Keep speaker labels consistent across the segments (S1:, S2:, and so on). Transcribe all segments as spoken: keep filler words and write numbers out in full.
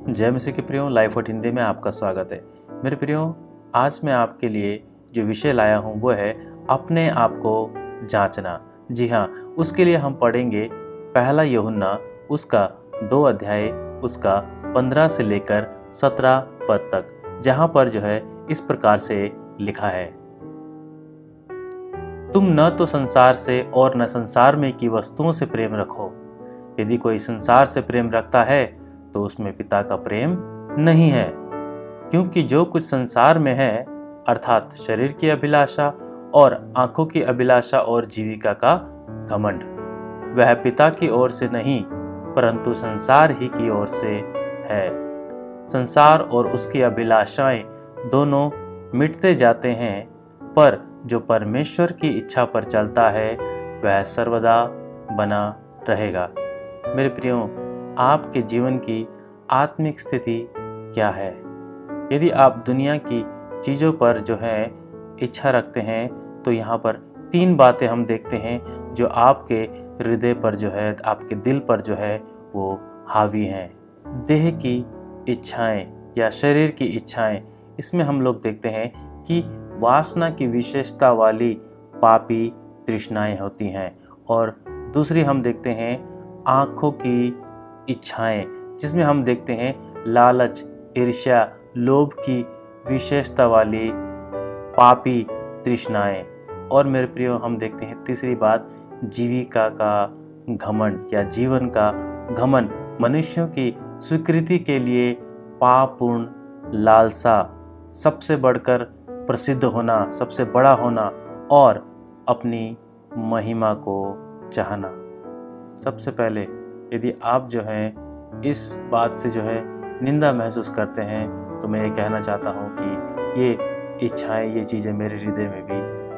S1: जय मसीह के प्रियो, लाइफ ऑट हिंदी में आपका स्वागत है। मेरे प्रियो, आज मैं आपके लिए जो विषय लाया हूँ वो है अपने आप को जांचना। जी हाँ, उसके लिए हम पढ़ेंगे पहला यूहन्ना उसका दो अध्याय उसका पंद्रह से लेकर सत्रह पद तक, जहाँ पर जो है इस प्रकार से लिखा है, तुम न तो संसार से और न संसार में की वस्तुओं से प्रेम रखो। यदि कोई संसार से प्रेम रखता है तो उसमें पिता का प्रेम नहीं है, क्योंकि जो कुछ संसार में है अर्थात शरीर की अभिलाषा और आंखों की अभिलाषा और जीविका का घमंड, वह पिता की ओर से नहीं परंतु संसार ही की ओर से है। संसार और उसकी अभिलाषाएं दोनों मिटते जाते हैं, पर जो परमेश्वर की इच्छा पर चलता है वह सर्वदा बना रहेगा। मेरे प्रियो, आपके जीवन की आत्मिक स्थिति क्या है? यदि आप दुनिया की चीज़ों पर जो है इच्छा रखते हैं तो यहाँ पर तीन बातें हम देखते हैं जो आपके हृदय पर जो है, आपके दिल पर जो है वो हावी हैं। देह की इच्छाएं या शरीर की इच्छाएं, इसमें हम लोग देखते हैं कि वासना की विशेषता वाली पापी तृष्णाएं होती हैं, और दूसरी हम देखते हैं आँखों की इच्छाएं, जिसमें हम देखते हैं लालच, ईर्ष्या, लोभ की विशेषता वाली पापी तृष्णाएं, और मेरे प्रियो हम देखते हैं तीसरी बात जीविका का घमंड या जीवन का घमंड, मनुष्यों की स्वीकृति के लिए पापपूर्ण लालसा, सबसे बढ़कर प्रसिद्ध होना, सबसे बड़ा होना और अपनी महिमा को चाहना। सबसे पहले यदि आप जो है इस बात से जो है निंदा महसूस करते हैं तो मैं ये कहना चाहता हूँ कि ये इच्छाएं, ये चीज़ें मेरे हृदय में भी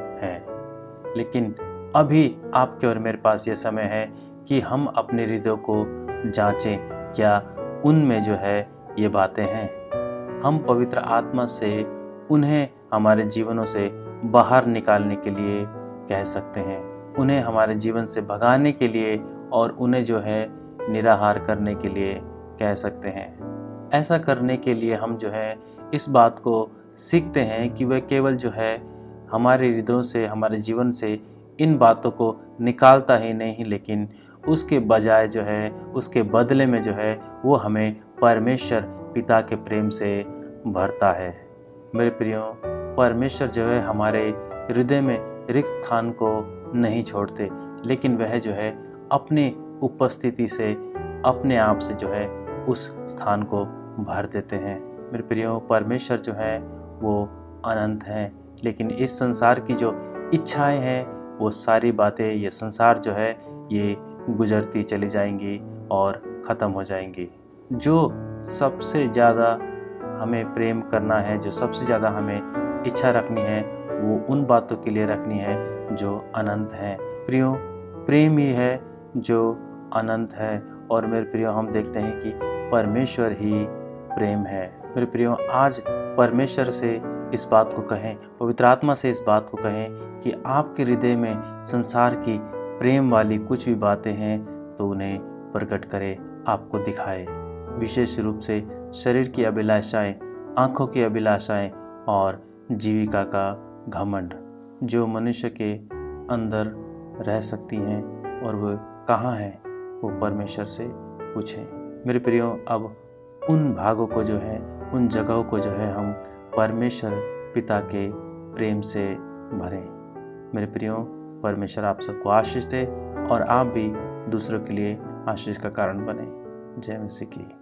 S1: हैं, लेकिन अभी आपके और मेरे पास ये समय है कि हम अपने हृदय को जांचें, क्या उनमें जो है ये बातें हैं। हम पवित्र आत्मा से उन्हें हमारे जीवनों से बाहर निकालने के लिए कह सकते हैं, उन्हें हमारे जीवन से भगाने के लिए और उन्हें जो है निराहार करने के लिए कह सकते हैं। ऐसा करने के लिए हम जो है इस बात को सीखते हैं कि वह केवल जो है हमारे हृदयों से, हमारे जीवन से इन बातों को निकालता ही नहीं, लेकिन उसके बजाय जो है, उसके बदले में जो है वो हमें परमेश्वर पिता के प्रेम से भरता है। मेरे प्रियो, परमेश्वर जो है हमारे हृदय में रिक्त स्थान को नहीं छोड़ते, लेकिन वह जो है अपनी उपस्थिति से, अपने आप से जो है उस स्थान को भर देते हैं। मेरे प्रियो, परमेश्वर जो है वो अनंत हैं, लेकिन इस संसार की जो इच्छाएं हैं वो सारी बातें, ये संसार जो है ये गुजरती चली जाएंगी और ख़त्म हो जाएंगी। जो सबसे ज़्यादा हमें प्रेम करना है, जो सबसे ज़्यादा हमें इच्छा रखनी है, वो उन बातों के लिए रखनी है जो अनंत हैं। प्रियो, प्रेम ही है जो अनंत है, और मेरे प्रियो हम देखते हैं कि परमेश्वर ही प्रेम है। मेरे प्रियो, आज परमेश्वर से इस बात को कहें, पवित्र आत्मा से इस बात को कहें कि आपके हृदय में संसार की प्रेम वाली कुछ भी बातें हैं तो उन्हें प्रकट करे, आपको दिखाए। विशेष रूप से शरीर की अभिलाषाएं, आँखों की अभिलाषाएं और जीविका का घमंड जो मनुष्य के अंदर रह सकती हैं, और वो कहाँ हैं वो परमेश्वर से पूछें। मेरे प्रियो, अब उन भागों को जो है, उन जगहों को जो है हम परमेश्वर पिता के प्रेम से भरें। मेरे प्रियो, परमेश्वर आप सबको आशीष दे और आप भी दूसरों के लिए आशीष का कारण बने। जय मसीह की।